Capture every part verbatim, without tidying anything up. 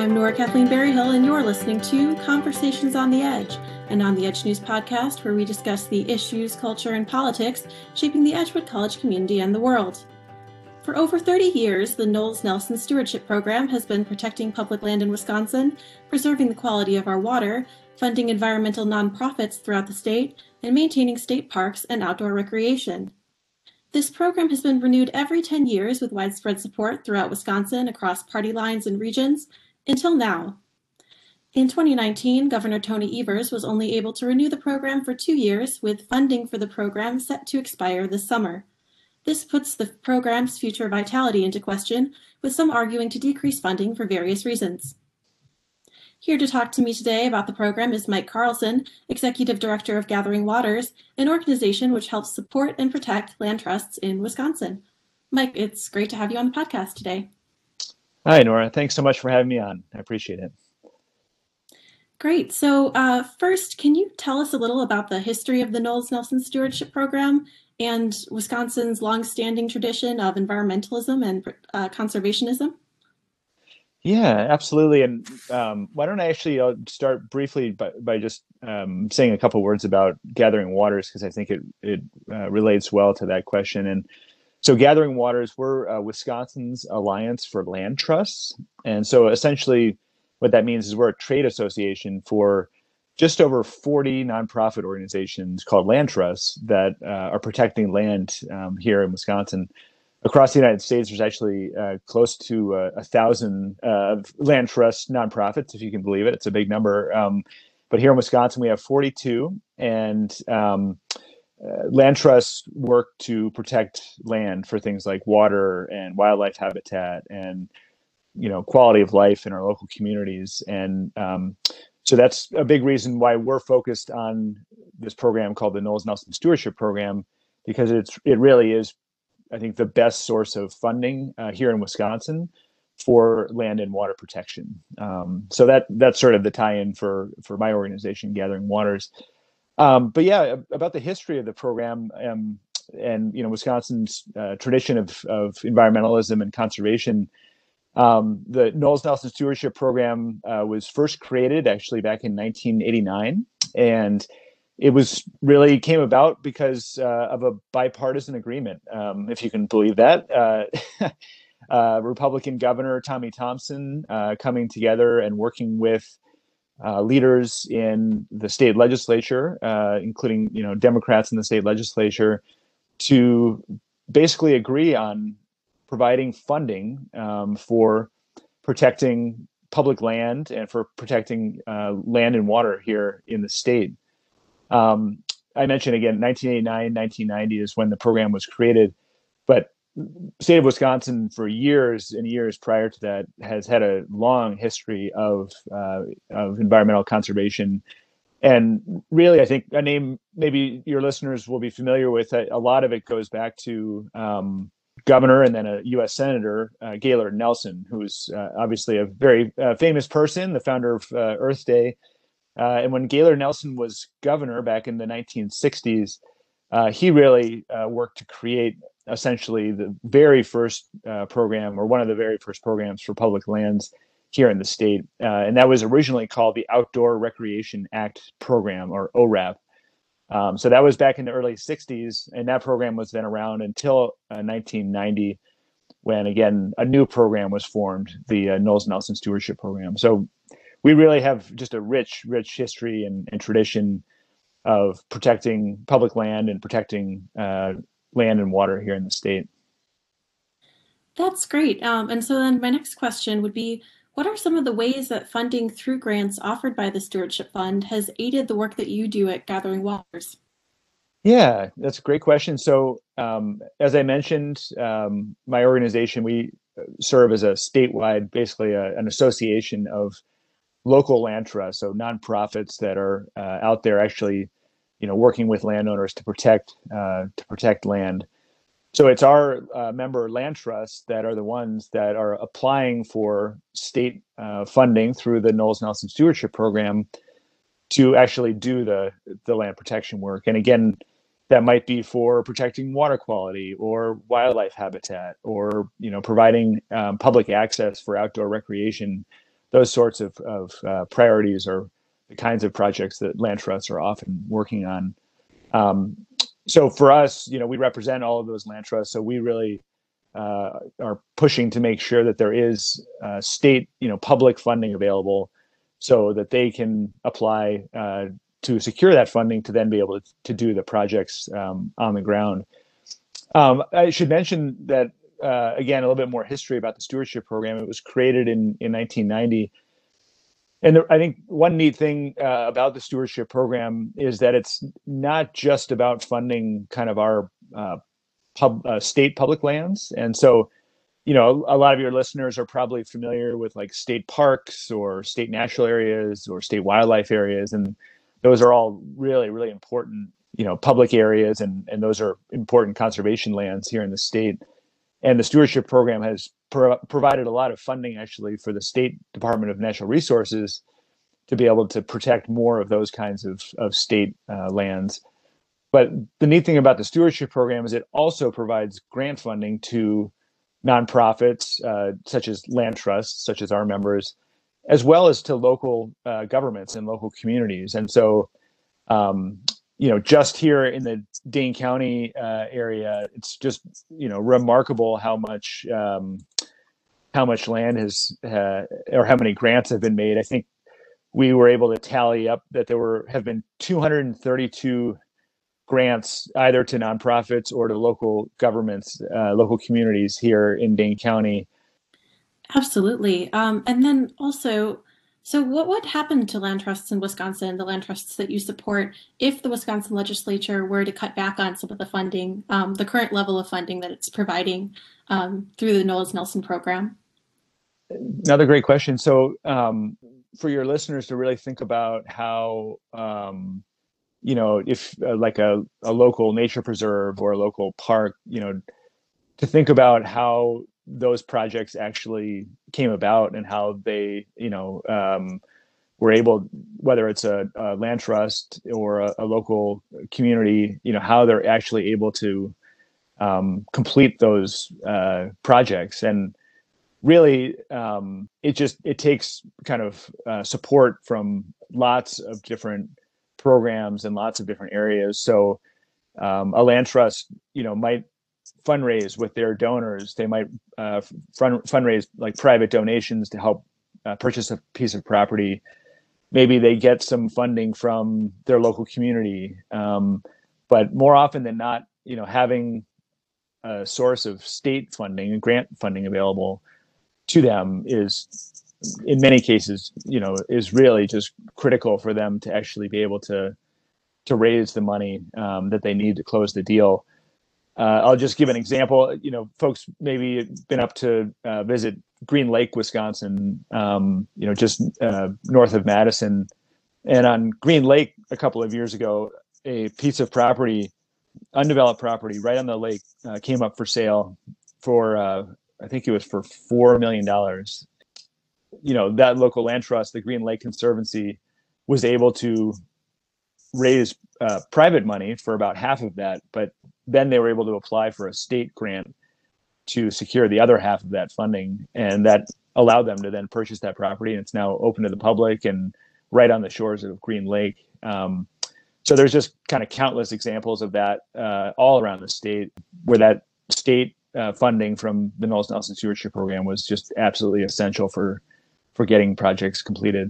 I'm Nora Kathleen Berryhill, and you're listening to Conversations on the Edge, an On the Edge news podcast where we discuss the issues, culture, and politics shaping the Edgewood College community and the world. For over thirty years, the Knowles Nelson Stewardship Program has been protecting public land in Wisconsin, preserving the quality of our water, funding environmental nonprofits throughout the state, and maintaining state parks and outdoor recreation. This program has been renewed every ten years with widespread support throughout Wisconsin across party lines and regions, until now. In twenty nineteen, Governor Tony Evers was only able to renew the program for two years, with funding for the program set to expire this summer. This puts the program's future vitality into question, with some arguing to decrease funding for various reasons. Here to talk to me today about the program is Mike Carlson, Executive Director of Gathering Waters, an organization which helps support and protect land trusts in Wisconsin. Mike, it's great to have you on the podcast today. Hi, Nora. Thanks so much for having me on. I appreciate it. Great. So uh, first, can you tell us a little about the history of the Knowles Nelson Stewardship Program and Wisconsin's longstanding tradition of environmentalism and uh, conservationism? Yeah, absolutely. And um, why don't I actually I'll start briefly by, by just um, saying a couple words about Gathering Waters, because I think it, it uh, relates well to that question. And so Gathering Waters, we're uh, Wisconsin's Alliance for Land Trusts. And so essentially what that means is we're a trade association for just over forty nonprofit organizations called land trusts that uh, are protecting land um, here in Wisconsin. Across the United States, there's actually uh, close to uh, a thousand uh, land trust nonprofits, if you can believe it. It's a big number. Um, but here in Wisconsin, we have forty-two, and um, uh, land trusts work to protect land for things like water and wildlife habitat and, you know, quality of life in our local communities. And um, so that's a big reason why we're focused on this program called the Knowles Nelson Stewardship Program, because it's it really is, I think, the best source of funding uh, here in Wisconsin for land and water protection. Um, so that that's sort of the tie-in for for my organization, Gathering Waters. Um, but yeah, about the history of the program um, and you know Wisconsin's uh, tradition of of environmentalism and conservation. Um, the Knowles Nelson Stewardship Program uh, was first created actually back in nineteen eighty-nine, and it was really came about because uh, of a bipartisan agreement, um, if you can believe that. Uh, uh, Republican Governor Tommy Thompson uh, coming together and working with uh, leaders in the state legislature, uh, including you know Democrats in the state legislature, to basically agree on providing funding um, for protecting public land and for protecting uh, land and water here in the state. Um, I mentioned again, nineteen eighty-nine, nineteen ninety is when the program was created, but the state of Wisconsin for years and years prior to that has had a long history of uh, of environmental conservation. And really, I think a name maybe your listeners will be familiar with, a, a lot of it goes back to um, governor and then a U S Senator, uh, Gaylord Nelson, who's uh, obviously a very uh, famous person, the founder of uh, Earth Day. Uh, and when Gaylord Nelson was governor back in the nineteen sixties, uh, he really uh, worked to create essentially the very first uh, program, or one of the very first programs for public lands here in the state. Uh, and that was originally called the Outdoor Recreation Act Program, or O R A P. Um, so that was back in the early sixties, and that program was then around until uh, nineteen ninety, when again a new program was formed, the uh, Knowles Nelson Stewardship Program. So we really have just a rich, rich history and, and tradition of protecting public land and protecting uh, land and water here in the state. That's great. Um, and so then my next question would be, what are some of the ways that funding through grants offered by the Stewardship Fund has aided the work that you do at Gathering Waters? Yeah, that's a great question. So um, as I mentioned, um, my organization, we serve as a statewide, basically a, an association of local land trusts, so nonprofits that are uh, out there actually, you know, working with landowners to protect uh, to protect land. So it's our uh, member land trusts that are the ones that are applying for state uh, funding through the Knowles Nelson Stewardship Program to actually do the the land protection work. And again, that might be for protecting water quality or wildlife habitat, or you know, providing um, public access for outdoor recreation those sorts of, of uh, priorities are the kinds of projects that land trusts are often working on. Um, so for us, you know, we represent all of those land trusts. So we really uh, are pushing to make sure that there is uh, state, you know, public funding available so that they can apply uh, to secure that funding to then be able to, to do the projects um, on the ground. Um, I should mention that, uh, again, a little bit more history about the stewardship program. It was created in, in nineteen ninety. And there, I think one neat thing uh, about the stewardship program is that it's not just about funding kind of our uh, pub, uh, state public lands. And so, you know, a lot of your listeners are probably familiar with like state parks or state natural areas or state wildlife areas. And those are all really, really important, you know, public areas. And, and those are important conservation lands here in the state. And the stewardship program has pro- provided a lot of funding actually for the State Department of Natural Resources to be able to protect more of those kinds of, of state uh, lands. But the neat thing about the stewardship program is it also provides grant funding to nonprofits, uh, such as land trusts, such as our members, as well as to local uh, governments and local communities. And so, um, you know, just here in the Dane County uh, area, it's just, you know, remarkable how much um, how much land has uh, or how many grants have been made. I think we were able to tally up that there were have been two hundred thirty-two grants either to nonprofits or to local governments, uh, local communities here in Dane County. Absolutely. Um, and then also, so what would happen to land trusts in Wisconsin, the land trusts that you support, if the Wisconsin legislature were to cut back on some of the funding, um, the current level of funding that it's providing um, through the Knowles Nelson program? Another great question. So um, for your listeners to really think about how, um, you know, if uh, like a, a local nature preserve or a local park, you know, to think about how those projects actually came about and how they, you know, um, were able, whether it's a, a land trust or a, a local community, you know, how they're actually able to um, complete those uh, projects. And really, um, it just, it takes kind of uh, support from lots of different programs and lots of different areas. So um, a land trust, you know, might fundraise with their donors. They might uh, fund, fundraise like private donations to help uh, purchase a piece of property. Maybe they get some funding from their local community. Um, but more often than not, you know, having a source of state funding and grant funding available to them is, in many cases, you know, is really just critical for them to actually be able to to raise the money um, that they need to close the deal. Uh, I'll just give an example. You know, folks maybe been up to uh, visit Green Lake, Wisconsin, um, you know, just uh, north of Madison. And on Green Lake a couple of years ago, a piece of property, undeveloped property right on the lake uh, came up for sale for, uh, I think it was for four million dollars. You know, that local land trust, the Green Lake Conservancy, was able to raise uh, private money for about half of that, but then they were able to apply for a state grant to secure the other half of that funding, and that allowed them to then purchase that property. And it's now open to the public and right on the shores of Green Lake. Um, so there's just kind of countless examples of that uh, all around the state, where that state uh, funding from the Knowles Nelson Stewardship Program was just absolutely essential for for getting projects completed.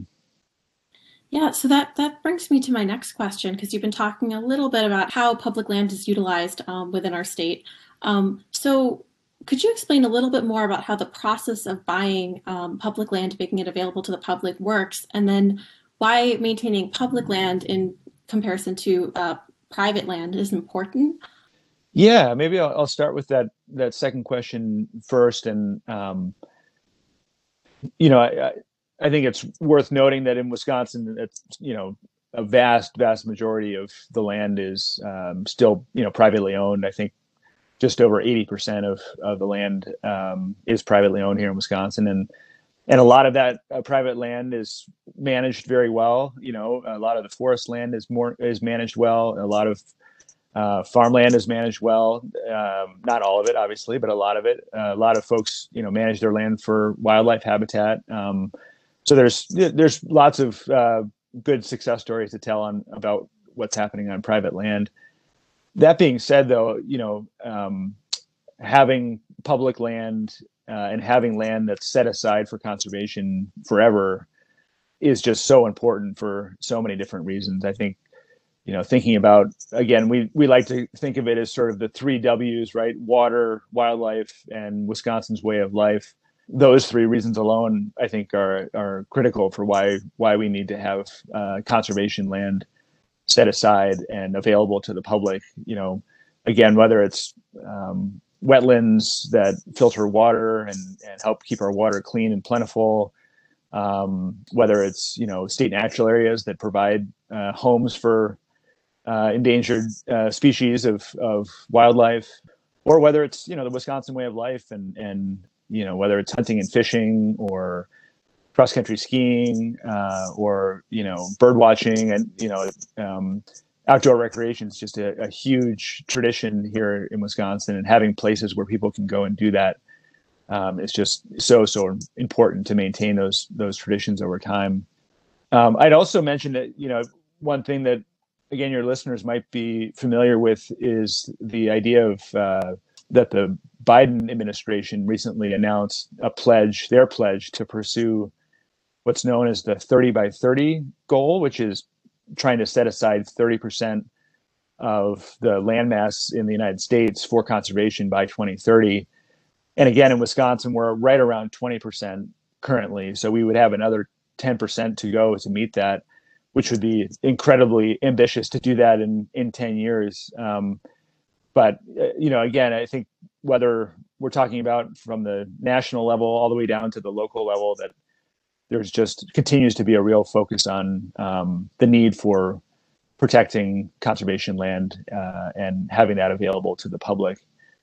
Yeah, so that, that brings me to my next question, because you've been talking a little bit about how public land is utilized um, within our state. Um, so could you explain a little bit more about how the process of buying um, public land, making it available to the public, works, and then why maintaining public land in comparison to uh, private land is important? Yeah, maybe I'll, I'll start with that that second question first. And um, you know, I, I think it's worth noting that in Wisconsin, it's, you know, a vast, vast majority of the land is um, still, you know, privately owned. I think just over eighty percent of, of the land um, is privately owned here in Wisconsin. And and a lot of that uh, private land is managed very well. You know, a lot of the forest land is more is managed well. A lot of uh, farmland is managed well. Um, not all of it, obviously, but a lot of it. Uh, a lot of folks, you know, manage their land for wildlife habitat. Um, so there's there's lots of uh, good success stories to tell on about what's happening on private land. That being said, though, you know, um, having public land uh, and having land that's set aside for conservation forever is just so important for so many different reasons. I think, you know, thinking about, again, we, we like to think of it as sort of the three W's, right? Water, wildlife, and Wisconsin's way of life. Those three reasons alone, I think, are are critical for why why we need to have uh, conservation land set aside and available to the public. You know, again, whether it's um, wetlands that filter water and, and help keep our water clean and plentiful, um, whether it's, you know, state natural areas that provide uh, homes for uh, endangered uh, species of, of wildlife, or whether it's, you know, the Wisconsin way of life and, and, you know, whether it's hunting and fishing or cross-country skiing, uh, or, you know, bird watching, and, you know, um, outdoor recreation is just a, a huge tradition here in Wisconsin, and having places where people can go and do that um, is just so, so important to maintain those, those traditions over time. Um, I'd also mention that, you know, one thing that, again, your listeners might be familiar with is the idea of uh, that the Biden administration recently announced a pledge, their pledge to pursue what's known as the thirty by thirty goal, which is trying to set aside thirty percent of the landmass in the United States for conservation by twenty thirty. And again, in Wisconsin, we're right around twenty percent currently. So we would have another ten percent to go to meet that, which would be incredibly ambitious to do that in, in ten years. Um, but, uh, you know, again, I think whether we're talking about from the national level all the way down to the local level, that there's just continues to be a real focus on um, the need for protecting conservation land uh, and having that available to the public.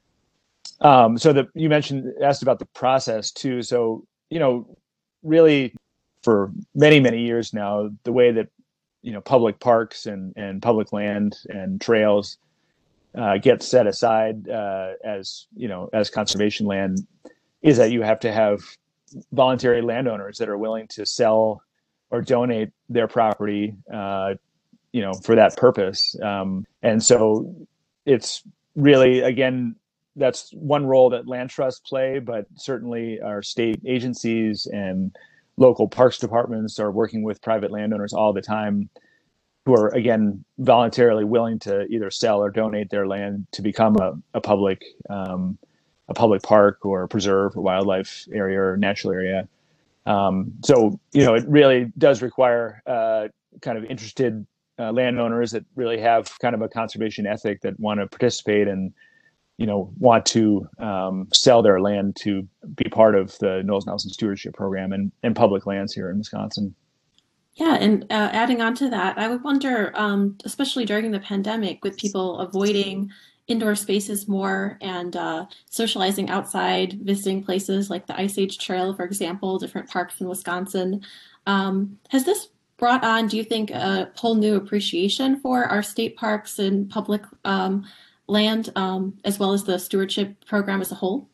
Um, so that you mentioned, asked about the process too. So, you know, really for many, many years now, the way that, you know, public parks and, and public land and trails uh, get set aside uh, as, you know, as conservation land is that you have to have voluntary landowners that are willing to sell or donate their property, uh, you know, for that purpose. Um, and so it's really, again, that's one role that land trusts play, but certainly our state agencies and local parks departments are working with private landowners all the time, who are, again, voluntarily willing to either sell or donate their land to become a, a public um, a public park or a preserve or wildlife area or natural area. Um, so, you know, it really does require uh, kind of interested uh, landowners that really have kind of a conservation ethic, that want to participate and, you know, want to um, sell their land to be part of the Knowles Nelson Stewardship Program and, and public lands here in Wisconsin. Yeah, and uh, adding on to that, I would wonder, um, especially during the pandemic, with people avoiding indoor spaces more and uh, socializing outside, visiting places like the Ice Age Trail, for example, different parks in Wisconsin. Um, has this brought on, do you think, a whole new appreciation for our state parks and public um, land, um, as well as the stewardship program as a whole?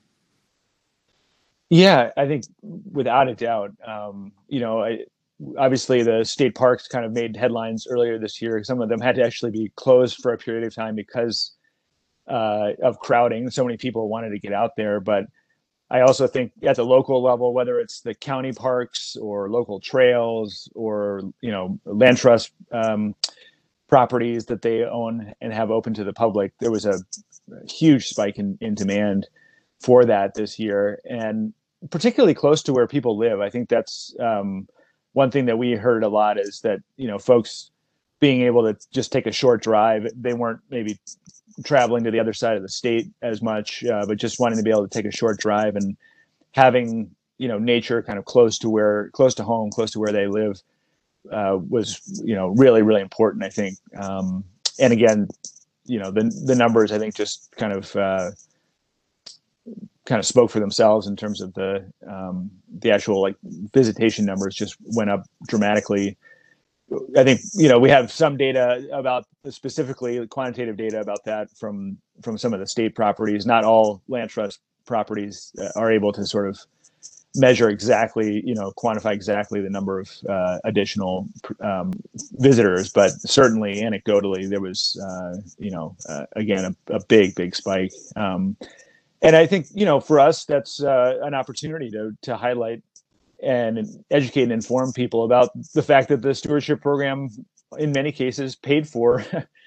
Yeah, I think without a doubt, um, you know, I, obviously the state parks kind of made headlines earlier this year. Some of them had to actually be closed for a period of time because uh, of crowding. So many people wanted to get out there. But I also think at the local level, whether it's the county parks or local trails or, you know, land trust um, properties that they own and have open to the public, there was a huge spike in, in demand for that this year, and particularly close to where people live. I think that's um, one thing that we heard a lot, is that, you know, folks being able to just take a short drive, they weren't maybe traveling to the other side of the state as much, uh, but just wanting to be able to take a short drive and having, you know, nature kind of close to where, close to home, close to where they live, uh, was, you know, really, really important, I think. Um, and again, you know, the, the numbers, I think, just kind of, uh, kind of spoke for themselves in terms of the, um, the actual like visitation numbers just went up dramatically. I think, you know, we have some data about, specifically quantitative data about that from, from some of the state properties. Not all land trust properties uh, are able to sort of measure exactly, you know, quantify exactly the number of uh, additional um, visitors, but certainly anecdotally there was, uh, you know, uh, again a, a big, big spike. Um, and I think, you know, for us that's uh, an opportunity to to highlight and educate and inform people about the fact that the stewardship program, in many cases, paid for.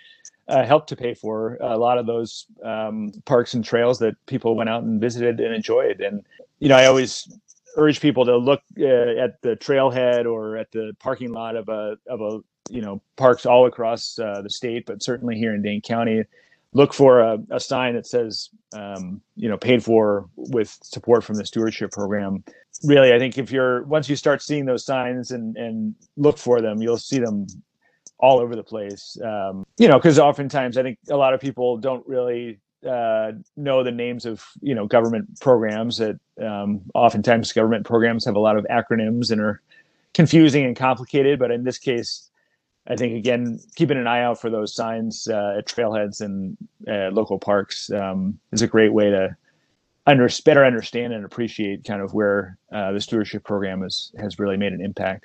Uh, helped to pay for a lot of those um, parks and trails that people went out and visited and enjoyed. And, you know, I always urge people to look uh, at the trailhead or at the parking lot of a, of a, you know, parks all across uh, the state, but certainly here in Dane County, look for a, a sign that says, um, you know, paid for with support from the stewardship program. Really, I think if you're, once you start seeing those signs and, and look for them, you'll see them all over the place. Um, you know, because oftentimes I think a lot of people don't really uh, know the names of, you know, government programs. That um, oftentimes government programs have a lot of acronyms and are confusing and complicated. But in this case, I think, again, keeping an eye out for those signs uh, at trailheads and uh, local parks um, is a great way to under, better understand and appreciate kind of where uh, the stewardship program is, has really made an impact.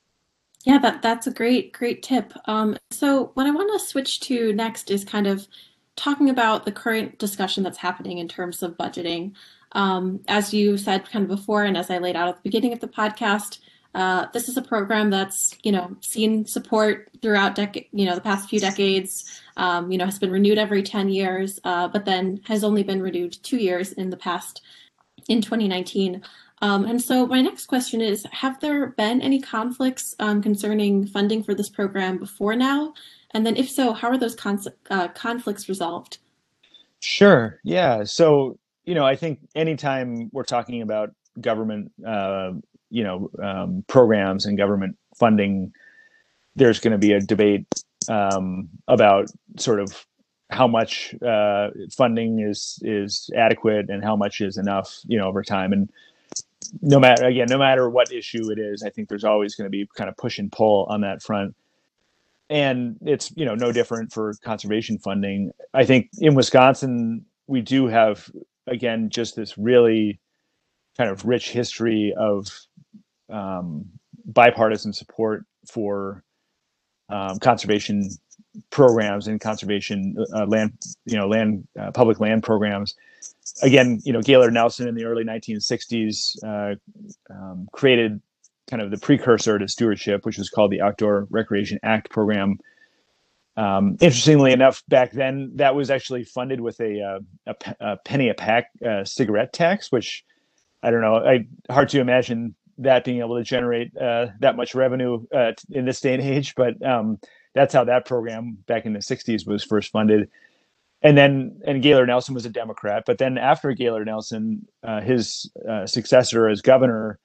Yeah, that that's a great, great tip. Um, so what I want to switch to next is kind of talking about the current discussion that's happening in terms of budgeting. Um, as you said kind of before, and as I laid out at the beginning of the podcast, uh, this is a program that's, you know, seen support throughout dec- you know, the past few decades, um, you know, has been renewed every ten years, uh, but then has only been renewed two years in the past, in twenty nineteen. Um, and so my next question is, have there been any conflicts um, concerning funding for this program before now? And then if so, how are those con- uh, conflicts resolved? Sure. Yeah. So, you know, I think anytime we're talking about government, uh, you know, um, programs and government funding, there's going to be a debate um, about sort of how much uh, funding is is adequate and how much is enough, you know, over time. And no matter, again, no matter what issue it is, I think there's always going to be kind of push and pull on that front. And it's, you know, no different for conservation funding. I think in Wisconsin, we do have, again, just this really kind of rich history of um, bipartisan support for um, conservation programs and conservation uh, land, you know, land, uh, public land programs. Again, you know, Gaylord Nelson in the early nineteen sixties uh, um, created kind of the precursor to stewardship, which was called the Outdoor Recreation Act program. Um, interestingly enough, back then that was actually funded with a, uh, a, a penny a pack uh, cigarette tax, which I don't know, I hard to imagine that being able to generate uh, that much revenue uh, in this day and age. But um, that's how that program back in the sixties was first funded. And then, and Gaylord Nelson was a Democrat, but then after Gaylord Nelson, uh, his uh, successor as governor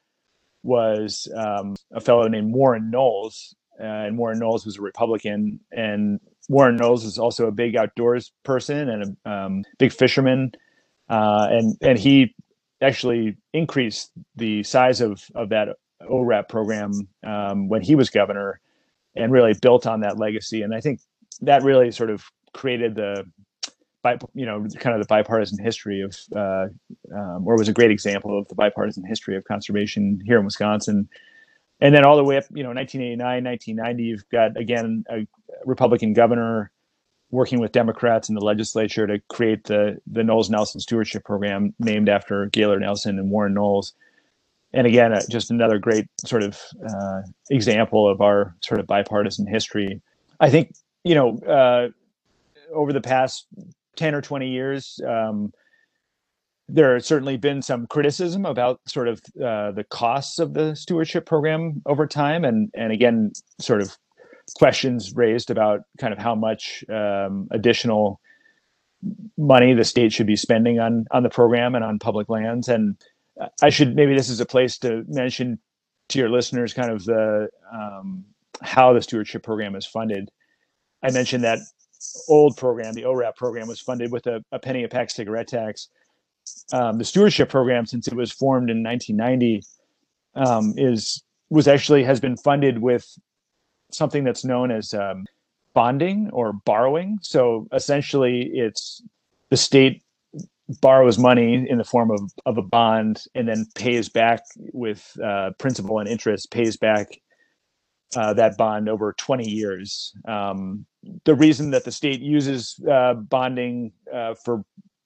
was um, a fellow named Warren Knowles, uh, and Warren Knowles was a Republican. And Warren Knowles is also a big outdoors person and a um, big fisherman, uh, and and he actually increased the size of of that O R A P program um, when he was governor, and really built on that legacy. And I think that really sort of created the By, you know, kind of the bipartisan history of, uh, um, or was a great example of the bipartisan history of conservation here in Wisconsin. And then all the way up, you know, nineteen eighty-nine, nineteen ninety, you've got, again, a Republican governor working with Democrats in the legislature to create the, the Knowles-Nelson Stewardship Program, named after Gaylord Nelson and Warren Knowles. And again, uh, just another great sort of uh, example of our sort of bipartisan history. I think, you know, uh, over the past ten or twenty years, um, there has certainly been some criticism about sort of uh, the costs of the stewardship program over time. And, and again, sort of questions raised about kind of how much um, additional money the state should be spending on, on the program and on public lands. And I should, maybe this is a place to mention to your listeners kind of the, um, how the stewardship program is funded. I mentioned that old program, the O R A P program, was funded with a, a penny a pack cigarette tax. Um, the stewardship program, since it was formed in nineteen ninety, um, is was actually has been funded with something that's known as um, bonding or borrowing. So essentially, it's the state borrows money in the form of, of a bond and then pays back with uh, principal and interest, pays back uh, that bond over twenty years. Um, the reason that the state uses uh, bonding uh, for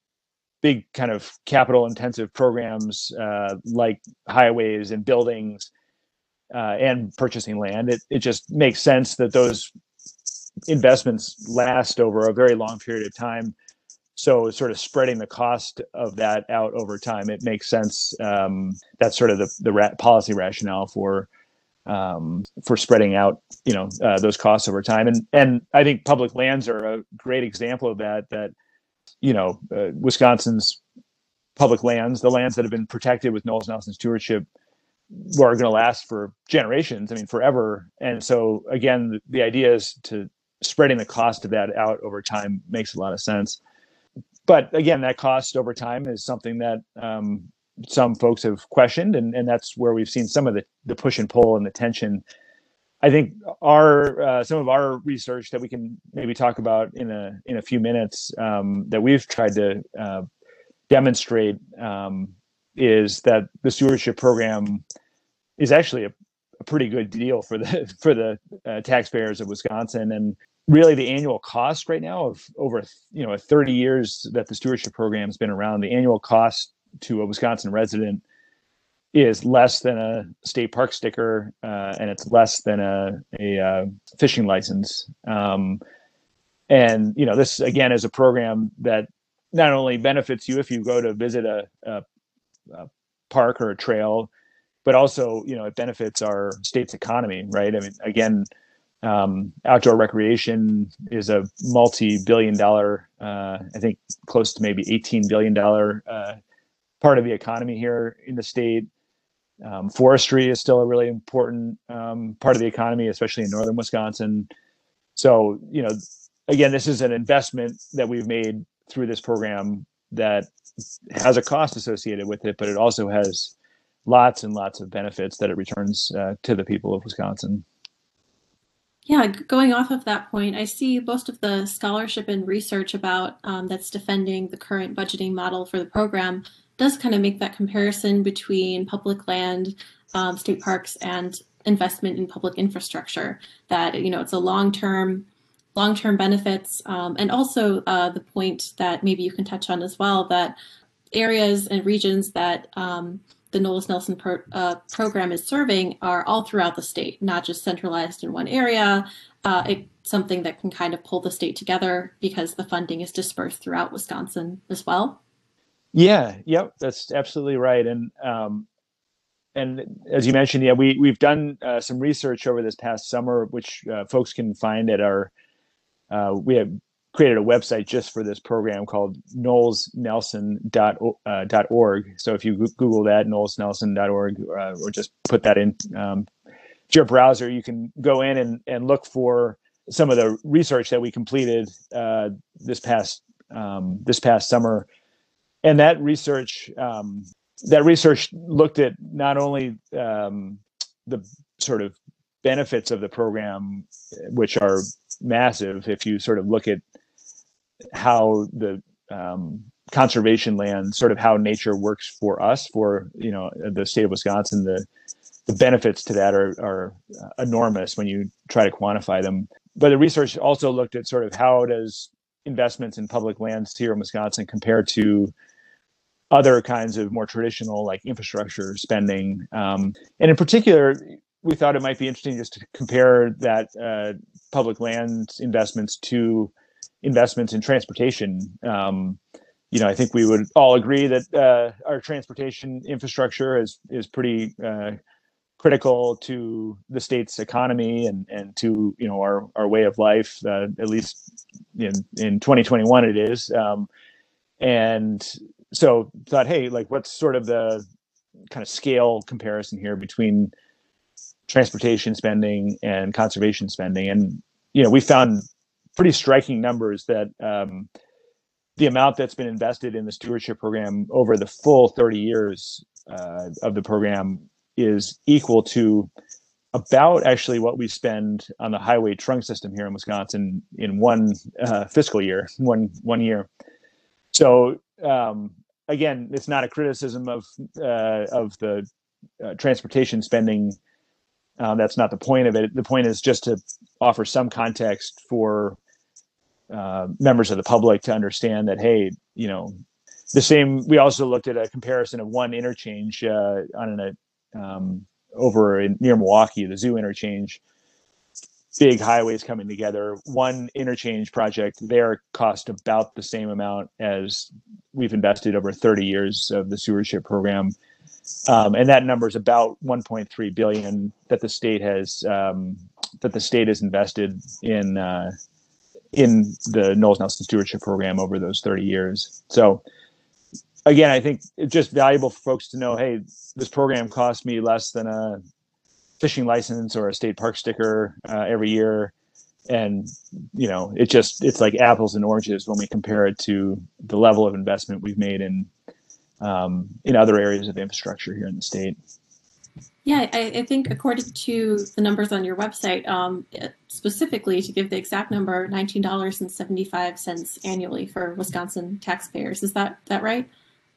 big kind of capital intensive programs uh, like highways and buildings uh, and purchasing land, it, it just makes sense that those investments last over a very long period of time. So sort of spreading the cost of that out over time, it makes sense. Um, that's sort of the, the ra- policy rationale for um, for spreading out, you know, uh, those costs over time. And and I think public lands are a great example of that. That you know, uh, Wisconsin's public lands, the lands that have been protected with Knowles Nelson stewardship, are going to last for generations. I mean, forever. And so again, the, the idea is to spreading the cost of that out over time makes a lot of sense. But again, that cost over time is something that um, some folks have questioned, and, and that's where we've seen some of the, the push and pull and the tension. I think our uh, some of our research that we can maybe talk about in a in a few minutes um, that we've tried to uh, demonstrate um, is that the stewardship program is actually a, a pretty good deal for the for the uh, taxpayers of Wisconsin. And really the annual cost right now of over, you know, thirty years that the stewardship program has been around, the annual cost to a Wisconsin resident is less than a state park sticker, uh, and it's less than a, a uh, fishing license. Um, and, you know, this again is a program that not only benefits you if you go to visit a, a, a park or a trail, but also, you know, it benefits our state's economy, right? I mean, again, Um, outdoor recreation is a multi-billion dollar, uh, I think close to maybe eighteen billion dollars uh, part of the economy here in the state. Um, forestry is still a really important um, part of the economy, especially in northern Wisconsin. So, you know, again, this is an investment that we've made through this program that has a cost associated with it, but it also has lots and lots of benefits that it returns uh, to the people of Wisconsin. Yeah, going off of that point, I see most of the scholarship and research about um, that's defending the current budgeting model for the program does kind of make that comparison between public land, um, state parks, and investment in public infrastructure. That, you know, it's a long-term, long-term benefits, um, and also uh, the point that maybe you can touch on as well, that areas and regions that um, the Knowles Nelson pro, uh, program is serving are all throughout the state, not just centralized in one area. Uh, it's something that can kind of pull the state together because the funding is dispersed throughout Wisconsin as well. Yeah, yep, that's absolutely right. And um, and as you mentioned, yeah, we we've done uh, some research over this past summer, which uh, folks can find at our. Uh, we have created a website just for this program called knowles nelson dot org. So if you Google that, knowles nelson dot org, uh, or just put that in um, your browser, you can go in and, and look for some of the research that we completed uh, this past um, this past summer. And that research um, that research looked at not only um, the sort of benefits of the program, which are massive if you sort of look at how the um, conservation land, sort of how nature works for us, for, you know, the state of Wisconsin, the the benefits to that are, are enormous when you try to quantify them. But the research also looked at sort of how does investments in public lands here in Wisconsin compare to other kinds of more traditional, like infrastructure spending. Um, and in particular, we thought it might be interesting just to compare that uh, public land investments to investments in transportation. Um, you know, I think we would all agree that uh, our transportation infrastructure is is pretty uh, critical to the state's economy and and to, you know, our our way of life. Uh, at least in in twenty twenty-one, it is. Um, and so thought, hey, like, what's sort of the kind of scale comparison here between transportation spending and conservation spending? And, you know, we found pretty striking numbers that um, the amount that's been invested in the stewardship program over the full thirty years uh, of the program is equal to about actually what we spend on the highway trunk system here in Wisconsin in one uh, fiscal year, one one year. So um, again, it's not a criticism of uh, of the uh, transportation spending. Uh, that's not the point of it. The point is just to offer some context for uh, members of the public to understand that, hey, you know, the same. We also looked at a comparison of one interchange uh, on an um, over in, near Milwaukee, the Zoo interchange. Big highways coming together. One interchange project there cost about the same amount as we've invested over thirty years of the stewardship program. Um, and that number is about one point three billion that the state has um, that the state has invested in uh, in the Knowles Nelson Stewardship Program over those thirty years. So again, I think it's just valuable for folks to know, hey, this program cost me less than a fishing license or a state park sticker uh, every year. And, you know, it just, it's like apples and oranges when we compare it to the level of investment we've made in um, in other areas of infrastructure here in the state. Yeah, I, I think according to the numbers on your website, um, specifically to give the exact number, nineteen dollars and seventy-five cents annually for Wisconsin taxpayers. Is that that right?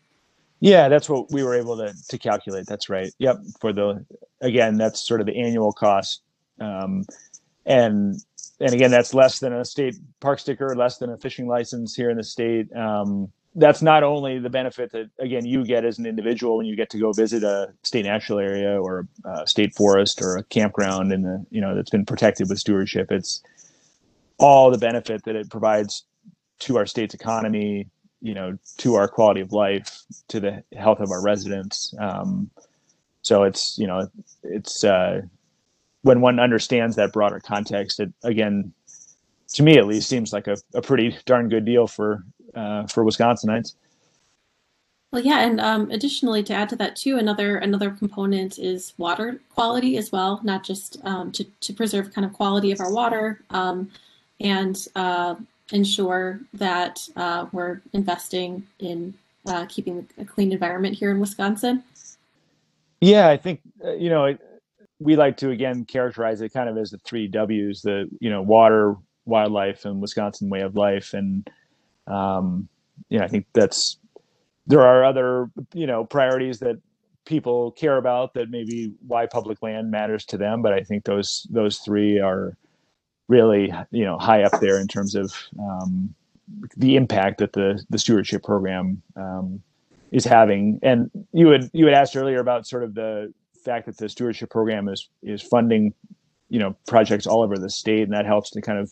Yeah, that's what we were able to to calculate. That's right. Yep. For the, again, that's sort of the annual cost. Um, and and again, that's less than a state park sticker, less than a fishing license here in the state. Um, that's not only the benefit that, again, you get as an individual when you get to go visit a state natural area or a state forest or a campground in the, you know, that's been protected with stewardship. It's all the benefit that it provides to our state's economy, you know, to our quality of life, to the health of our residents. Um, so it's, you know, it's, uh, when one understands that broader context, it, again, to me at least, seems like a, a pretty darn good deal for uh, for Wisconsinites. Well, yeah, and um, additionally, to add to that too, another another component is water quality as well, not just um, to to preserve kind of quality of our water um, and uh, ensure that uh, we're investing in uh, keeping a clean environment here in Wisconsin. Yeah, I think uh, you know it, we like to again characterize it kind of as the three W's: the you know water, wildlife, and Wisconsin way of life. And um, you know, I think that's there are other you know priorities that people care about that maybe why public land matters to them, but I think those those three are really you know high up there in terms of um, the impact that the the stewardship program um, is having. And you had you had asked earlier about sort of the fact that the stewardship program is is funding you know projects all over the state, and that helps to kind of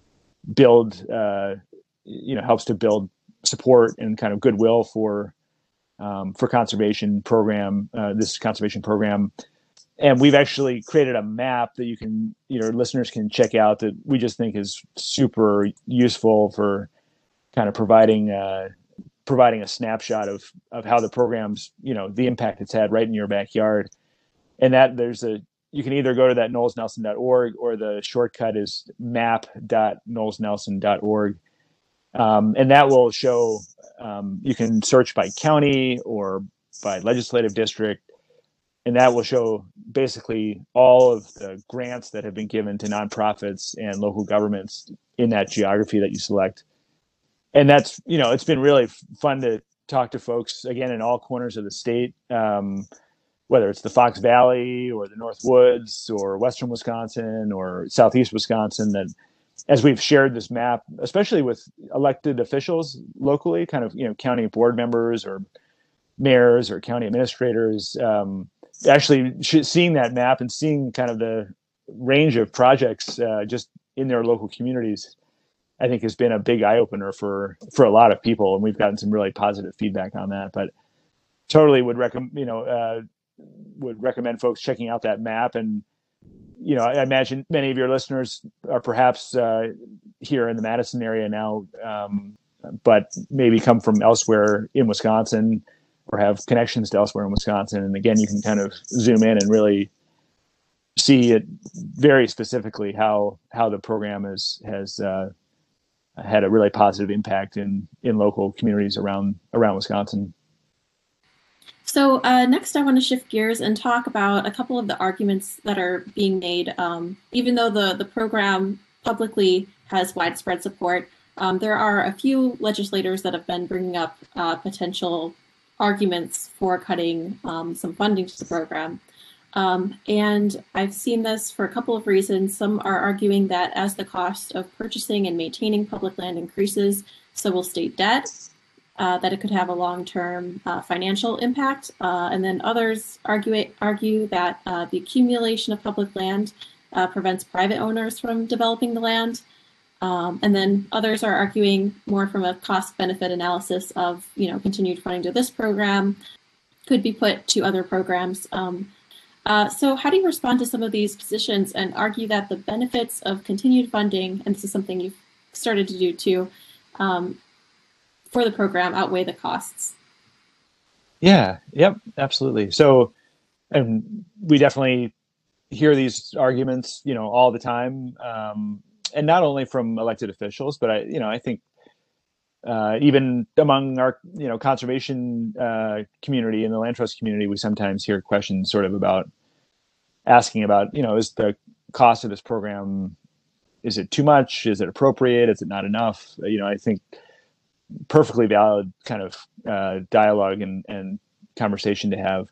build uh, you know helps to build support and kind of goodwill for um, for conservation program uh, this conservation program. And we've actually created a map that you can you know listeners can check out that we just think is super useful for kind of providing uh, providing a snapshot of of how the program's you know the impact it's had right in your backyard. And that there's a you can either go to that knowles nelson dot org, or the shortcut is map dot knowles nelson dot org. Um, and that will show, um, you can search by county or by legislative district, and that will show basically all of the grants that have been given to nonprofits and local governments in that geography that you select. And that's, you know, it's been really fun to talk to folks, again, in all corners of the state, um, whether it's the Fox Valley or the North Woods or Western Wisconsin or Southeast Wisconsin, that as we've shared this map, especially with elected officials locally, kind of, you know, county board members or mayors or county administrators, um, actually seeing that map and seeing kind of the range of projects uh, just in their local communities, I think has been a big eye opener for, for a lot of people. And we've gotten some really positive feedback on that, but totally would recommend, you know, uh, would recommend folks checking out that map. And, you know, I imagine many of your listeners are perhaps uh, here in the Madison area now, um, but maybe come from elsewhere in Wisconsin or have connections to elsewhere in Wisconsin. And again, you can kind of zoom in and really see it very specifically how how the program is, has uh, had a really positive impact in in local communities around around Wisconsin. So uh, next, I want to shift gears and talk about a couple of the arguments that are being made. Um, even though the, the program publicly has widespread support, um, there are a few legislators that have been bringing up uh, potential arguments for cutting um, some funding to the program. Um, and I've seen this for a couple of reasons. Some are arguing that as the cost of purchasing and maintaining public land increases, so will state debt, uh, that it could have a long-term uh, financial impact. Uh, and then others argue, argue that uh, the accumulation of public land uh, prevents private owners from developing the land. Um, and then others are arguing more from a cost-benefit analysis of, you know, continued funding to this program could be put to other programs. Um, uh, so how do you respond to some of these positions and argue that the benefits of continued funding, and this is something you've started to do too, um, for the program outweigh the costs? Yeah, yep, absolutely. So, and we definitely hear these arguments, you know, all the time. Um, and not only from elected officials, but I, you know, I think uh, even among our, you know, conservation uh, community and the land trust community, we sometimes hear questions sort of about asking about, you know, is the cost of this program, is it too much? Is it appropriate? Is it not enough? You know, I think perfectly valid kind of uh, dialogue and, and conversation to have.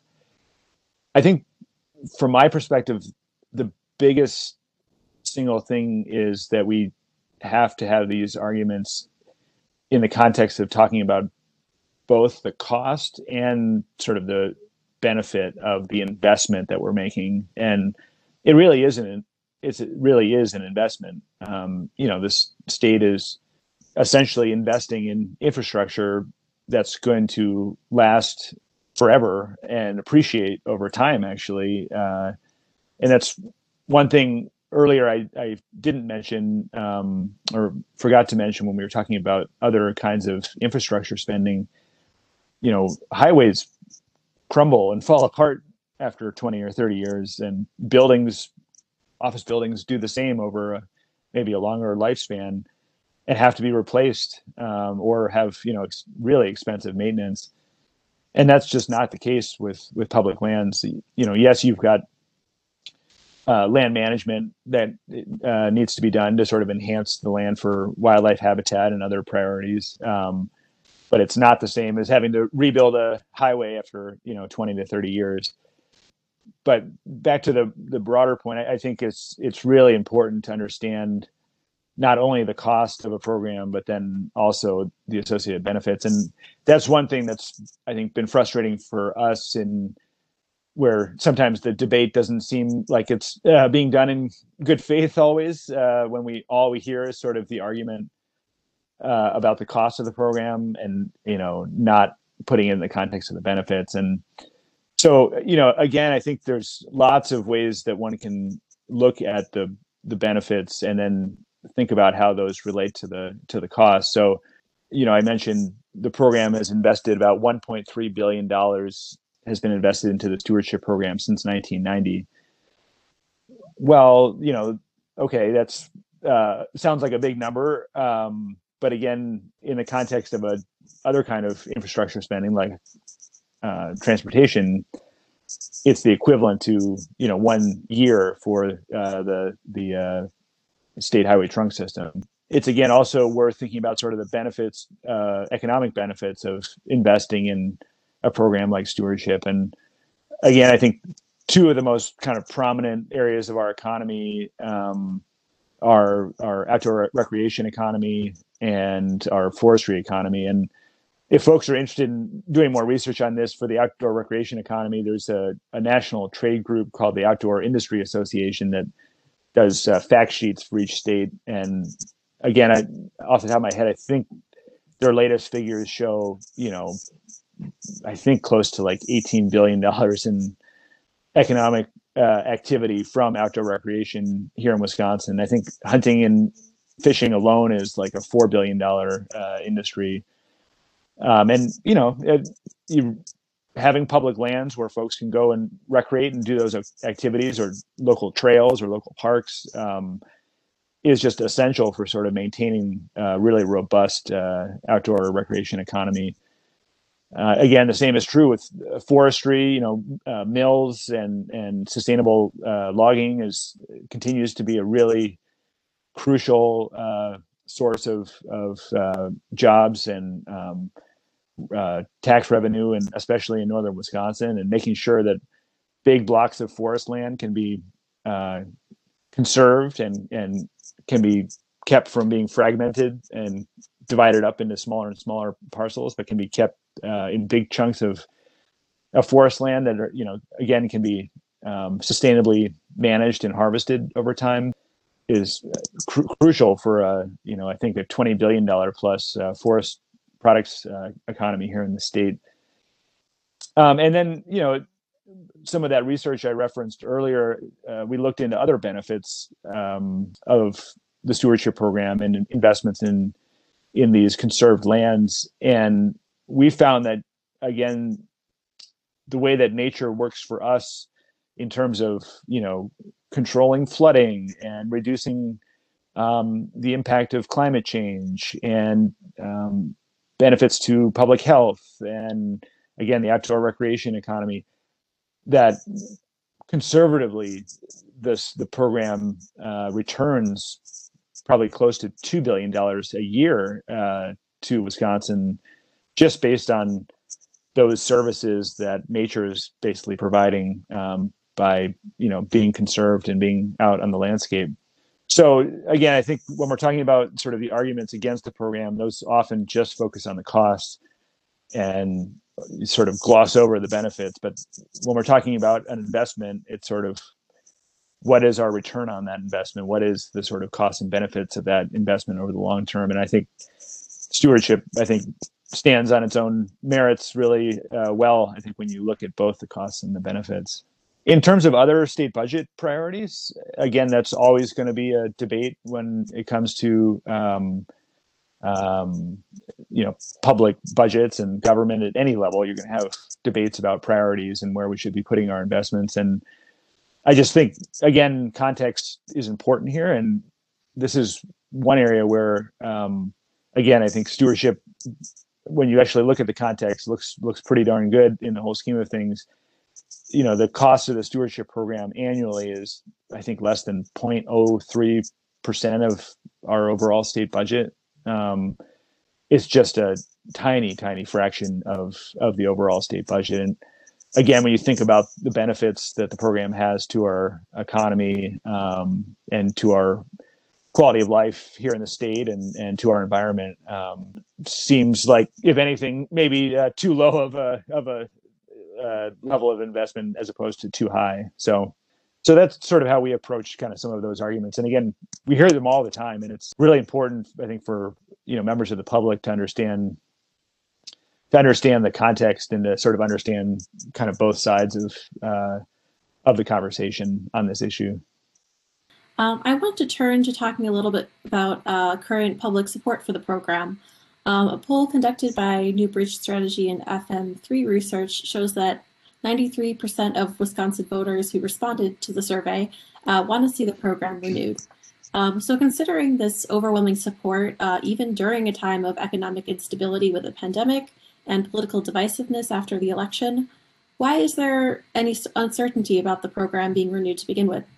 I think from my perspective, the biggest single thing is that we have to have these arguments in the context of talking about both the cost and sort of the benefit of the investment that we're making. And it really isn't, it's, it really is an investment. Um, you know, this state is essentially investing in infrastructure that's going to last forever and appreciate over time, actually. Uh, and that's one thing earlier I, I didn't mention um, or forgot to mention when we were talking about other kinds of infrastructure spending. You know, highways crumble and fall apart after twenty or thirty years, and buildings, office buildings do the same over a, maybe a longer lifespan and have to be replaced um, or have, you know, ex- really expensive maintenance. And that's just not the case with, with public lands. You know, yes, you've got Uh, land management that uh, needs to be done to sort of enhance the land for wildlife habitat and other priorities. Um, but it's not the same as having to rebuild a highway after, you know, twenty to thirty years. But back to the, the broader point, I, I think it's, it's really important to understand not only the cost of a program, but then also the associated benefits. And that's one thing that's, I think, been frustrating for us in where sometimes the debate doesn't seem like it's uh, being done in good faith always, uh, when we all we hear is sort of the argument uh, about the cost of the program and, you know, not putting it in the context of the benefits. And so, you know, again, I think there's lots of ways that one can look at the the benefits and then think about how those relate to the to the cost. So, you know, I mentioned the program has invested about one point three billion dollars has been invested into the stewardship program since nineteen ninety. Well, you know, okay, that's uh, sounds like a big number, um, but again, in the context of a other kind of infrastructure spending like uh, transportation, it's the equivalent to, you know, one year for uh, the the uh, state highway trunk system. It's again also worth thinking about sort of the benefits, uh, economic benefits of investing in a program like stewardship. And again, I think two of the most kind of prominent areas of our economy um, are our outdoor recreation economy and our forestry economy. And if folks are interested in doing more research on this for the outdoor recreation economy, there's a, a national trade group called the Outdoor Industry Association that does uh, fact sheets for each state. And again, I, off the top of my head, I think their latest figures show, you know, I think close to like eighteen billion dollars in economic uh, activity from outdoor recreation here in Wisconsin. I think hunting and fishing alone is like a four billion dollars uh, industry. Um, and, you know, it, you, having public lands where folks can go and recreate and do those activities, or local trails or local parks, um, is just essential for sort of maintaining a really robust uh, outdoor recreation economy. Uh, again, the same is true with forestry. You know, uh, mills and and sustainable uh, logging is continues to be a really crucial uh, source of of uh, jobs and um, uh, tax revenue, and especially in northern Wisconsin, and making sure that big blocks of forest land can be uh, conserved and and can be kept from being fragmented and divided up into smaller and smaller parcels, but can be kept uh, in big chunks of, of forest land that are, you know, again, can be um, sustainably managed and harvested over time, is cru- crucial for, uh, you know, I think a twenty billion dollars plus uh, forest products uh, economy here in the state. Um, and then, you know, some of that research I referenced earlier, uh, we looked into other benefits um, of the stewardship program and investments in in these conserved lands, and we found that, again, the way that nature works for us in terms of, you know, controlling flooding and reducing um, the impact of climate change and um, benefits to public health and, again, the outdoor recreation economy, that conservatively this the program uh, returns probably close to two billion dollars a year uh, to Wisconsin, just based on those services that nature is basically providing um, by, you know, being conserved and being out on the landscape. So again, I think when we're talking about sort of the arguments against the program, those often just focus on the costs and sort of gloss over the benefits. But when we're talking about an investment, it's sort of, what is our return on that investment? What is the sort of costs and benefits of that investment over the long term? And I think stewardship, I think, stands on its own merits really uh, well, I think, when you look at both the costs and the benefits. In terms of other state budget priorities, again, that's always going to be a debate when it comes to um, um, you know, public budgets and government at any level. You're going to have debates about priorities and where we should be putting our investments. And I just think, again, context is important here. And this is one area where, um, again, I think stewardship, when you actually look at the context, looks looks pretty darn good in the whole scheme of things. You know, the cost of the stewardship program annually is, I think, less than zero point zero three percent of our overall state budget. Um, it's just a tiny, tiny fraction of of the overall state budget. And again, when you think about the benefits that the program has to our economy um, and to our quality of life here in the state and, and to our environment, um, seems like, if anything, maybe uh, too low of a of a uh, level of investment as opposed to too high. So, so that's sort of how we approach kind of some of those arguments. And again, we hear them all the time, and it's really important, I think, for, you know, members of the public to understand to understand the context and to sort of understand kind of both sides of uh, of the conversation on this issue. Um, I want to turn to talking a little bit about uh, current public support for the program. Um, a poll conducted by New Bridge Strategy and F M three Research shows that ninety-three percent of Wisconsin voters who responded to the survey uh, want to see the program renewed. Um, so considering this overwhelming support, uh, even during a time of economic instability with a pandemic and political divisiveness after the election, why is there any uncertainty about the program being renewed to begin with?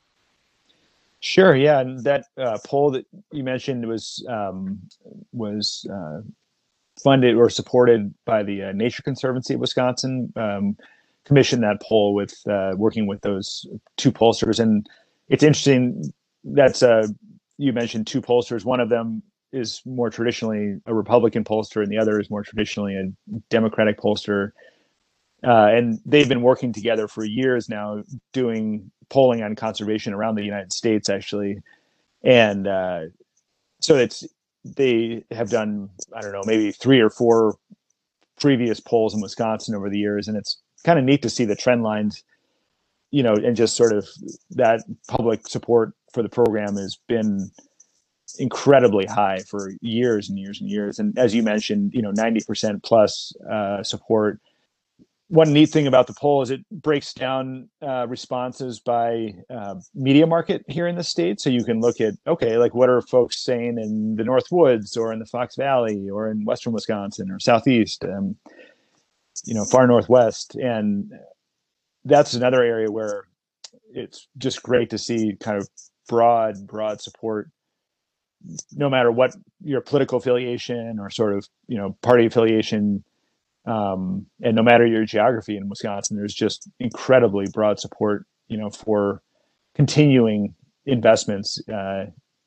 Sure, yeah, and that uh, poll that you mentioned was um, was uh, funded or supported by the uh, Nature Conservancy of Wisconsin. Um, commissioned that poll with uh, working with those two pollsters, and it's interesting. That's uh, you mentioned two pollsters. One of them is more traditionally a Republican pollster, and the other is more traditionally a Democratic pollster. Uh, and they've been working together for years now, doing polling on conservation around the United States, actually. And uh, so it's they have done, I don't know, maybe three or four previous polls in Wisconsin over the years, and it's kind of neat to see the trend lines, you know, and just sort of that public support for the program has been incredibly high for years and years and years. And as you mentioned, you know, ninety percent plus uh, support. One neat thing about the poll is it breaks down uh, responses by uh, media market here in the state. So you can look at, okay, like what are folks saying in the North Woods or in the Fox Valley or in Western Wisconsin or Southeast, um, you know, far Northwest. And that's another area where it's just great to see kind of broad, broad support no matter what your political affiliation or sort of, you know, party affiliation, um, and no matter your geography in Wisconsin, there's just incredibly broad support, you know, for continuing investments uh,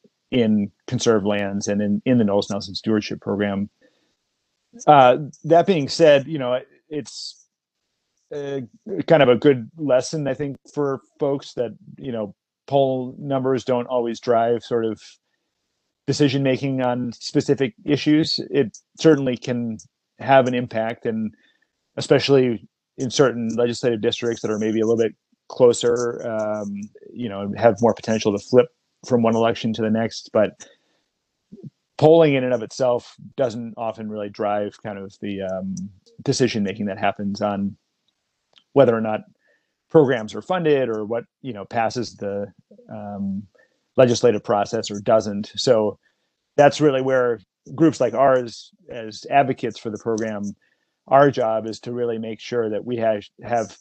in conserved lands and in, in the Knowles Nelson Stewardship Program. Uh, that being said, you know, it's uh, kind of a good lesson, I think, for folks that, you know, poll numbers don't always drive sort of decision making on specific issues. It certainly can have an impact, and especially in certain legislative districts that are maybe a little bit closer, um, you know, have more potential to flip from one election to the next. But polling in and of itself doesn't often really drive kind of the um, decision making that happens on whether or not programs are funded or what, you know, passes the um, legislative process or doesn't. So that's really where groups like ours, as advocates for the program, our job is to really make sure that we have have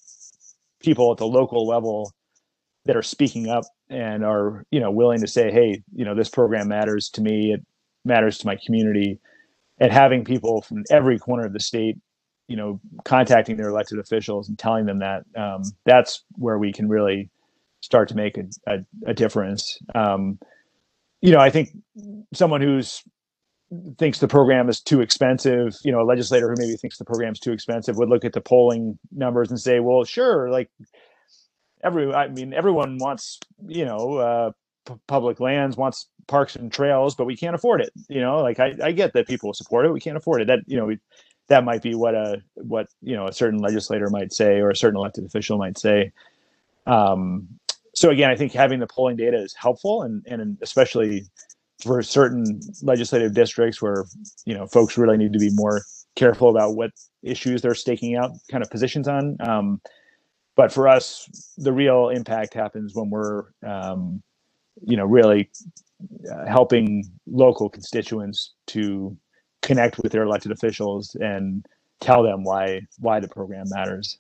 people at the local level that are speaking up and are, you know, willing to say, hey, you know, this program matters to me, it matters to my community, and having people from every corner of the state, you know, contacting their elected officials and telling them that, um, that's where we can really start to make a, a, a difference. Um, you know, I think someone who's thinks the program is too expensive, you know, a legislator who maybe thinks the program is too expensive would look at the polling numbers and say, well, sure, like every, I mean, everyone wants, you know, uh, p- public lands, wants parks and trails, but we can't afford it. You know, like I, I get that people support it. We can't afford it. That, you know, we, that might be what a, what, you know, a certain legislator might say, or a certain elected official might say. Um, so again, I think having the polling data is helpful, and, and especially for certain legislative districts where, you know, folks really need to be more careful about what issues they're staking out kind of positions on. Um, but for us, the real impact happens when we're, um, you know, really uh, helping local constituents to connect with their elected officials and tell them why why the program matters.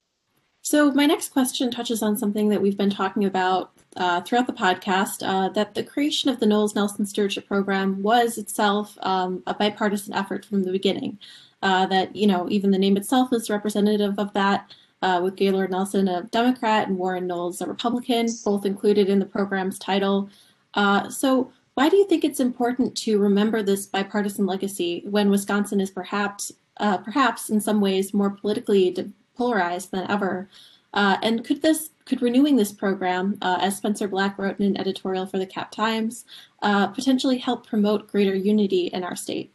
So my next question touches on something that we've been talking about uh, throughout the podcast, uh, that the creation of the Knowles Nelson Stewardship Program was itself um, a bipartisan effort from the beginning. Uh, that, you know, even the name itself is representative of that, uh, with Gaylord Nelson, a Democrat, and Warren Knowles, a Republican, both included in the program's title. Uh, so why do you think it's important to remember this bipartisan legacy when Wisconsin is perhaps, uh, perhaps in some ways more politically de- polarized than ever? Uh, and could this, could renewing this program, uh, as Spencer Black wrote in an editorial for the Cap Times, uh, potentially help promote greater unity in our state?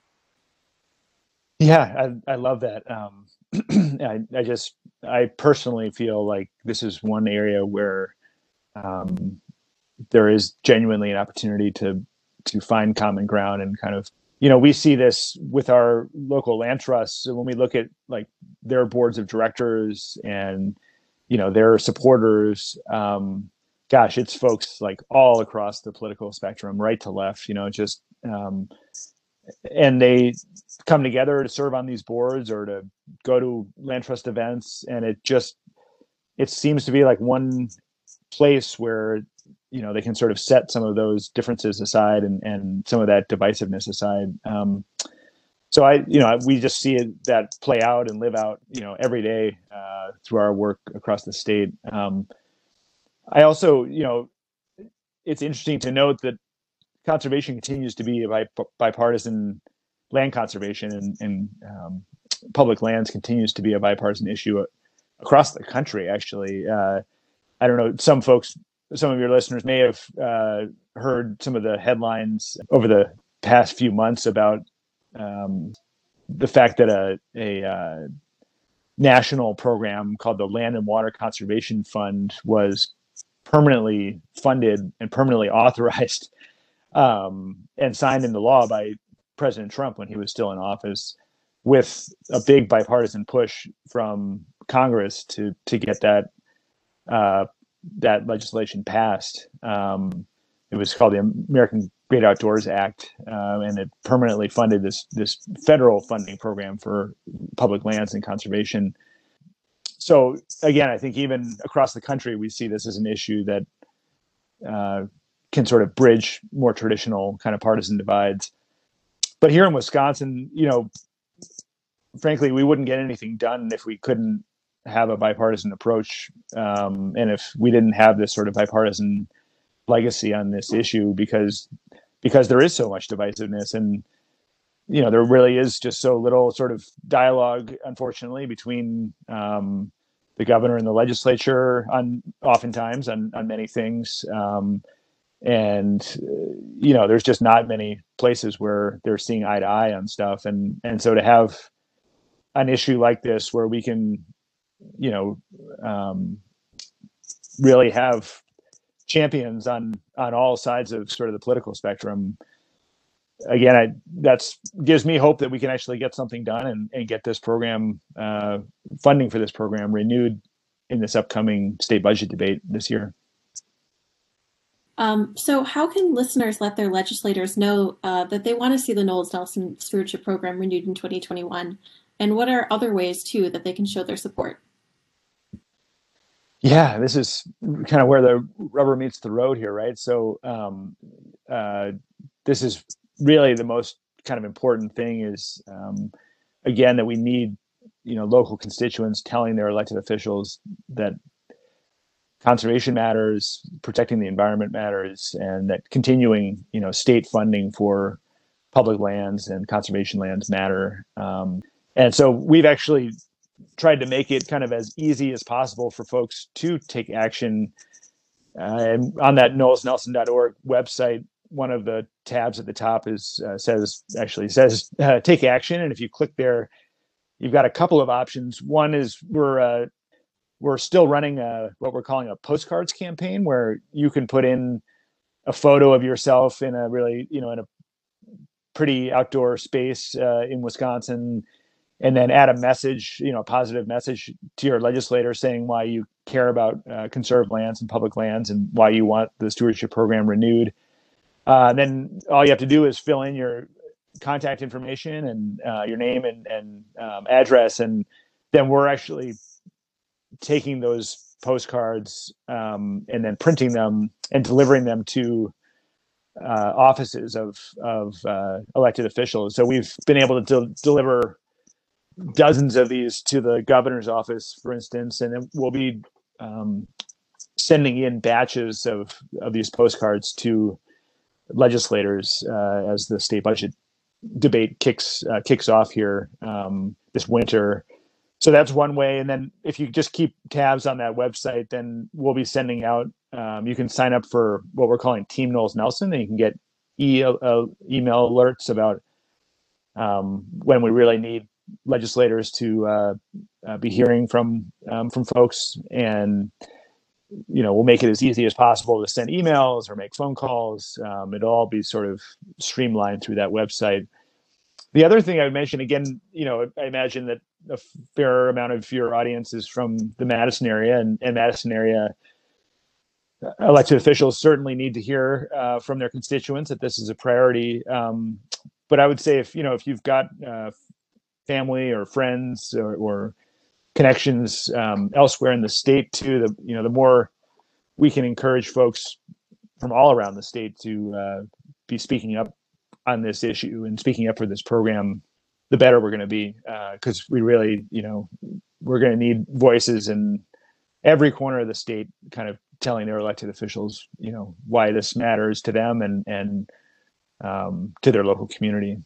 Yeah, I, I love that. Um, I, I just, I personally feel like this is one area where um, there is genuinely an opportunity to to find common ground, and kind of, you know, we see this with our local land trusts. So when we look at like their boards of directors and, you know, their supporters, um, gosh, it's folks like all across the political spectrum, right to left, you know, just, um, and they come together to serve on these boards or to go to land trust events. And it just, it seems to be like one place where, you know, they can sort of set some of those differences aside, and, and some of that divisiveness aside. Um, so I, you know, we just see it, that play out and live out, you know, every day uh, through our work across the state. Um, I also, you know, it's interesting to note that conservation continues to be a bipartisan, land conservation and, and um, public lands continues to be a bipartisan issue across the country, actually. Uh, I don't know, some folks, some of your listeners may have uh, heard some of the headlines over the past few months about um, the fact that a, a uh, national program called the Land and Water Conservation Fund was permanently funded and permanently authorized um, and signed into law by President Trump when he was still in office, with a big bipartisan push from Congress to to get that uh, that legislation passed. Um, it was called the American Great Outdoors Act, uh, and it permanently funded this this federal funding program for public lands and conservation. So again, I think even across the country, we see this as an issue that uh, can sort of bridge more traditional kind of partisan divides. But here in Wisconsin, you know, frankly, we wouldn't get anything done if we couldn't have a bipartisan approach, um, and if we didn't have this sort of bipartisan legacy on this issue, because because there is so much divisiveness, and you know there really is just so little sort of dialogue, unfortunately, between um, the governor and the legislature on oftentimes on on many things, um, and uh, you know there's just not many places where they're seeing eye to eye on stuff, and and so to have an issue like this where we can, you know, um, really have champions on on all sides of sort of the political spectrum. Again, I that's gives me hope that we can actually get something done and, and get this program uh, funding for this program renewed in this upcoming state budget debate this year. Um, so how can listeners let their legislators know uh, that they want to see the Knowles Nelson Stewardship Program renewed in twenty twenty-one? And what are other ways, too, that they can show their support? Yeah, this is kind of where the rubber meets the road here, right? So um, uh, this is really the most kind of important thing is, um, again, that we need, you know, local constituents telling their elected officials that conservation matters, protecting the environment matters, and that continuing, you know, state funding for public lands and conservation lands matter. Um, and so we've actually tried to make it kind of as easy as possible for folks to take action. Uh, and on that knowles nelson dot org website, one of the tabs at the top is uh, says actually says uh, take action. And if you click there, you've got a couple of options. One is we're uh, we're still running a, what we're calling a postcards campaign, where you can put in a photo of yourself in a really, you know, in a pretty outdoor space uh, in Wisconsin, and then add a message, you know, a positive message to your legislator saying why you care about uh, conserved lands and public lands and why you want the stewardship program renewed. Uh, then all you have to do is fill in your contact information and uh, your name and, and um, address. And then we're actually taking those postcards um, and then printing them and delivering them to uh, offices of, of uh, elected officials. So we've been able to de- deliver dozens of these to the governor's office, for instance, and then we'll be um, sending in batches of, of these postcards to legislators uh, as the state budget debate kicks uh, kicks off here um, this winter. So that's one way. And then if you just keep tabs on that website, then we'll be sending out, um, you can sign up for what we're calling Team Knowles Nelson, and you can get e- uh, email alerts about um, when we really need legislators to uh, uh, be hearing from um, from folks, and you know we'll make it as easy as possible to send emails or make phone calls. Um, it'll all be sort of streamlined through that website. The other thing I would mention, again, you know, I imagine that a fair amount of your audience is from the Madison area, and, and Madison area elected officials certainly need to hear uh, from their constituents that this is a priority. Um, but I would say if you know if you've got uh, family or friends or, or connections um, elsewhere in the state too, the you know the more we can encourage folks from all around the state to uh, be speaking up on this issue and speaking up for this program, the better we're going to be, because uh, we really, you know, we're going to need voices in every corner of the state, kind of telling their elected officials, you know, why this matters to them and and um, to their local community.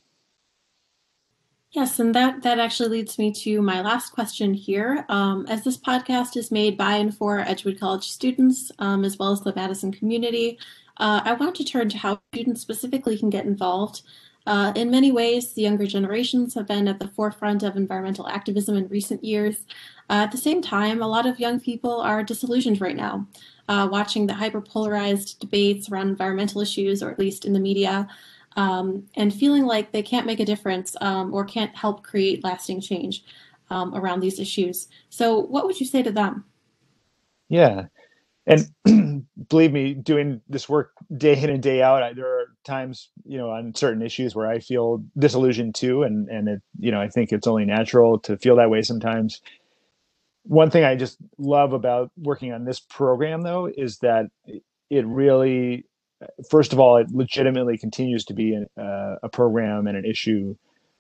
Yes, and that, that actually leads me to my last question here. Um, as this podcast is made by and for Edgewood College students, um, as well as the Madison community, uh, I want to turn to how students specifically can get involved. Uh, in many ways, the younger generations have been at the forefront of environmental activism in recent years. Uh, at the same time, a lot of young people are disillusioned right now, uh, watching the hyperpolarized debates around environmental issues, or at least in the media, Um, and feeling like they can't make a difference um, or can't help create lasting change um, around these issues. So what would you say to them? Yeah. And believe me, doing this work day in and day out, I, there are times, you know, on certain issues where I feel disillusioned too. And, and it, you know, I think it's only natural to feel that way sometimes. One thing I just love about working on this program, though, is that it really first of all, it legitimately continues to be a, uh, a program and an issue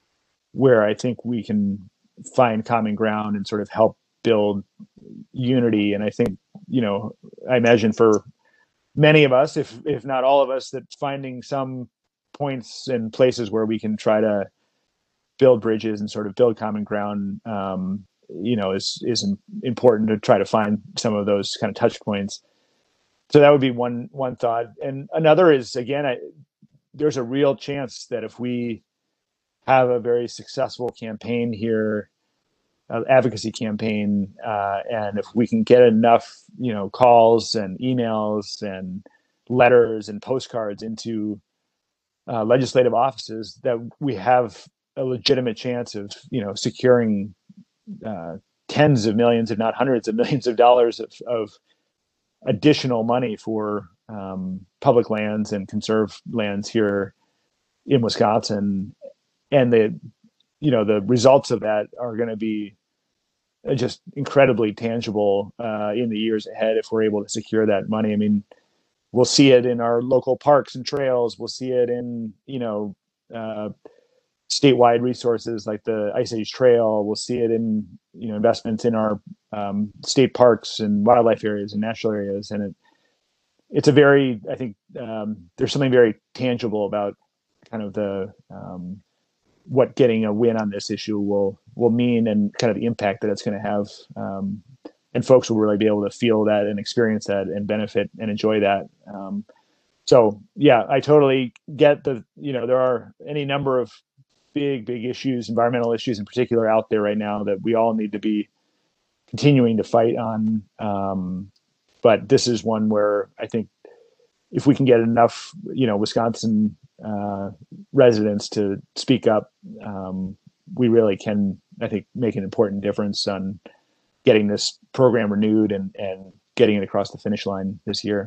where I think we can find common ground and sort of help build unity. And I think, you know, I imagine for many of us, if if not all of us, that finding some points and places where we can try to build bridges and sort of build common ground, um, you know, is is important to try to find some of those kind of touch points. So that would be one one thought. And another is, again, I, there's a real chance that if we have a very successful campaign here, uh, advocacy campaign, uh, and if we can get enough, you know, calls and emails and letters and postcards into uh, legislative offices, that we have a legitimate chance of, you know, securing uh, tens of millions, if not hundreds of millions of dollars of, of additional money for um, public lands and conserved lands here in Wisconsin. And the, you know, the results of that are going to be just incredibly tangible uh, in the years ahead if we're able to secure that money. I mean, we'll see it in our local parks and trails. We'll see it in, you know, uh, statewide resources like the Ice Age Trail. We'll see it in, you know, investments in our um, state parks and wildlife areas and national areas. And it, it's a very, I think um, there's something very tangible about kind of the, um, what getting a win on this issue will will mean, and kind of the impact that it's going to have, um, and folks will really be able to feel that and experience that and benefit and enjoy that. Um, so yeah, I totally get the, you know, there are any number of big big issues, environmental issues in particular, out there right now that we all need to be continuing to fight on. Um, but this is one where I think if we can get enough, you know, Wisconsin uh, residents to speak up, um, we really can, I think, make an important difference on getting this program renewed and, and getting it across the finish line this year.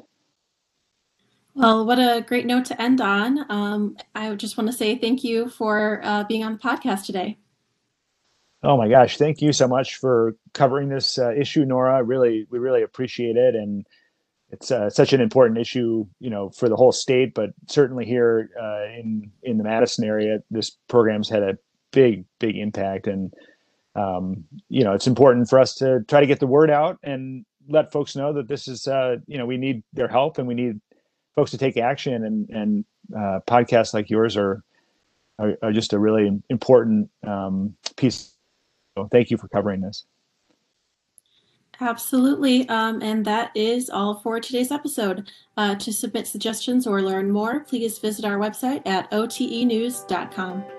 Well, what a great note to end on. Um, I just want to say thank you for uh, being on the podcast today. Oh my gosh, thank you so much for covering this uh, issue, Nora. Really, we really appreciate it. And it's uh, such an important issue, you know, for the whole state, but certainly here uh, in in the Madison area, this program's had a big, big impact. And um, you know, it's important for us to try to get the word out and let folks know that this is, uh, you know, we need their help and we need folks to take action. And and uh, podcasts like yours are, are are just a really important um, piece. So thank you for covering this. Absolutely. Um, and that is all for today's episode. Uh, to submit suggestions or learn more, please visit our website at o t e news dot com.